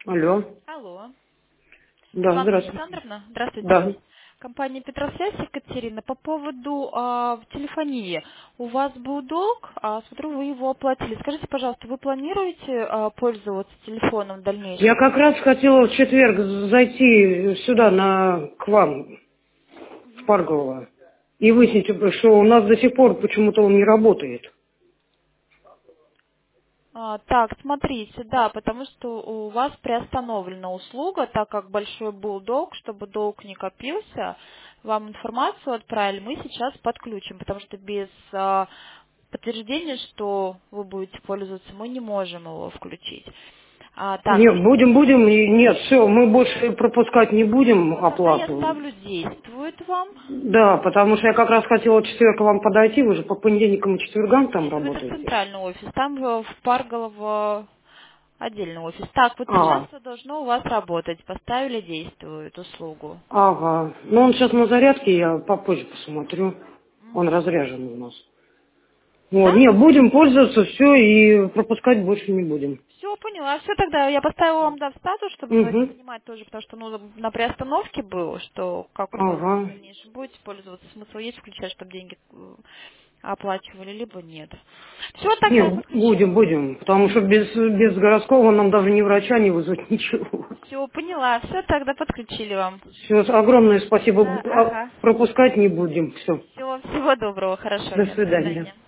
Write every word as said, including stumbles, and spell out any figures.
Алло. Алло. Да, Светлана здравствуйте. Александровна, здравствуйте. Да. Компания Петросвязь, Екатерина. По поводу а, телефонии. У вас был долг, а, смотрю, вы его оплатили. Скажите, пожалуйста, вы планируете а, пользоваться телефоном в Я дальнейшем? как раз хотела в четверг зайти сюда, на, к вам, в Парголово, и выяснить, что у нас до сих пор почему-то он не работает. А, так, смотрите, да, потому что у вас приостановлена услуга, так как большой был долг, чтобы долг не копился, вам информацию отправили, мы сейчас подключим, потому что без а, подтверждения, что вы будете пользоваться, мы не можем его включить. А, так, Нет, будем, будем, и нет, все, мы больше пропускать не будем тогда я оплату. ставлю действует вам. Да, потому что я как раз хотела в четверг к вам подойти, вы же по понедельникам и четвергам там Нет, это работаете. центральный офис, там э, в Парголово отдельный офис. Так, вот сейчас А, все должно у вас работать. Поставили, действует услугу. ага. Ну он сейчас на зарядке, я попозже посмотрю. Он Мгм. разряжен у нас. Вот, Да? не, будем пользоваться, все, и пропускать больше не будем. Все, поняла. Все тогда. Я поставила вам, да, в статус, чтобы вы это Угу. понимать тоже, потому что ну, на приостановке было, что как у вас в Ага. дальнейшем будете пользоваться. Смысл есть включать, чтобы деньги э, оплачивали, либо нет. Все, тогда я Не, будем, подключила. будем, потому что без, без городского нам даже ни врача не вызвать, ничего. Все, поняла. Все, тогда подключили вам. Все, огромное спасибо. Да, А ага. пропускать не будем. Все. Все, всего доброго, хорошего До дня. До свидания. свидания.